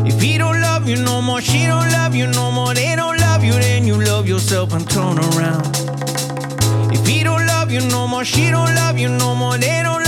If he don't love you no more, she don't love you no more, they don't love you, then you love yourself and turn around. If he don't love you no more, she don't love you no more, they don't